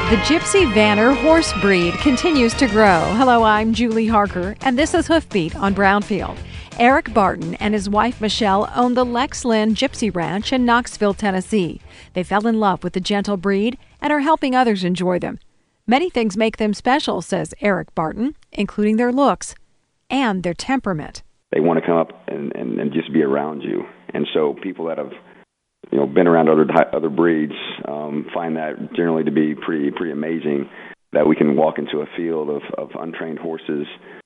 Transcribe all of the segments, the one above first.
The Gypsy Vanner horse breed continues to grow. Hello, I'm Julie Harker, and this is Hoofbeat on Brownfield. Eric Barton and his wife Michelle own the Lex Lynn Gypsy Ranch in Knoxville, Tennessee. They fell in love with the gentle breed and are helping others enjoy them. Many things make them special, says Eric Barton, including their looks and their temperament. They want to come up and just be around you. And so people that have been around other breeds find that generally to be pretty amazing, that we can walk into a field of untrained horses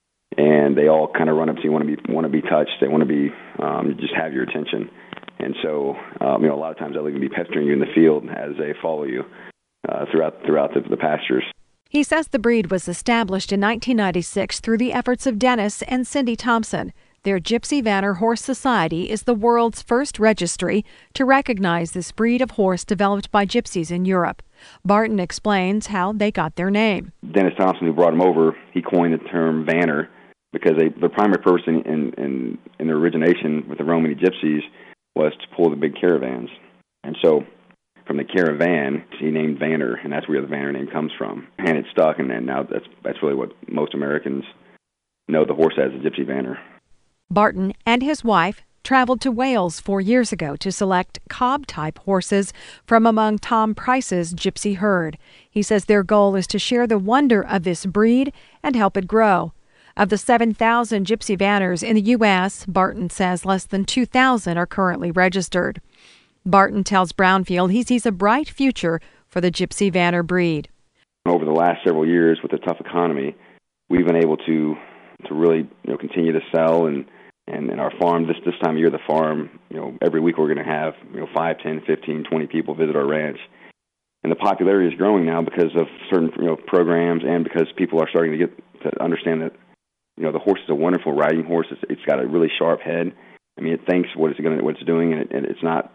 and they all kind of run up to you, want to be touched. They want to be just have your attention. And so a lot of times they'll even be pestering you in the field as they follow you throughout the pastures. He says the breed was established in 1996 through the efforts of Dennis and Cindy Thompson. Their Gypsy Vanner Horse Society is the world's first registry to recognize this breed of horse developed by gypsies in Europe. Barton explains how they got their name. Dennis Thompson, who brought him over, he coined the term Vanner because the primary purpose in their origination with the Romany gypsies was to pull the big caravans. And so from the caravan, he named Vanner, and that's where the Vanner name comes from. And it stuck, and now that's really what most Americans know the horse as, a Gypsy Vanner. Barton and his wife traveled to Wales 4 years ago to select cob-type horses from among Tom Price's gypsy herd. He says their goal is to share the wonder of this breed and help it grow. Of the 7,000 Gypsy Vanners in the U.S., Barton says less than 2,000 are currently registered. Barton tells Brownfield he sees a bright future for the Gypsy Vanner breed. Over the last several years, with the tough economy, we've been able to really continue to sell and our farm, this time of year, the farm, every week we're going to have 5, 10, 15, 20 people visit our ranch. And the popularity is growing now because of certain programs and because people are starting to get to understand that the horse is a wonderful riding horse. It's got a really sharp head. I mean, it thinks what it's doing, and it's not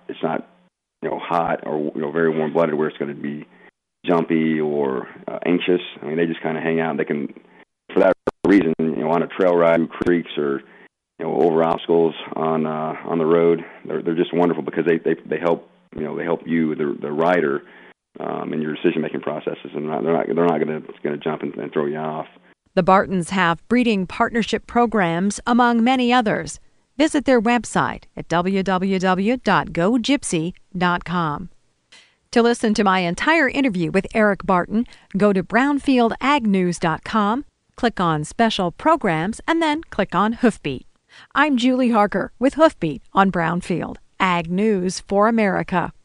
hot or very warm blooded where it's going to be jumpy or anxious. I mean, they just kind of hang out. They can, for that reason, on a trail ride through creeks or over obstacles on the road, they're just wonderful because they help you, the rider, in your decision making processes, and they're not going to jump and throw you off. The Bartons have breeding partnership programs among many others. Visit their website at www.gogypsy.com. To listen to my entire interview with Eric Barton, go to brownfieldagnews.com, click on Special Programs, and then click on Hoofbeat. I'm Julie Harker with Hoofbeat on Brownfield, Ag News for America.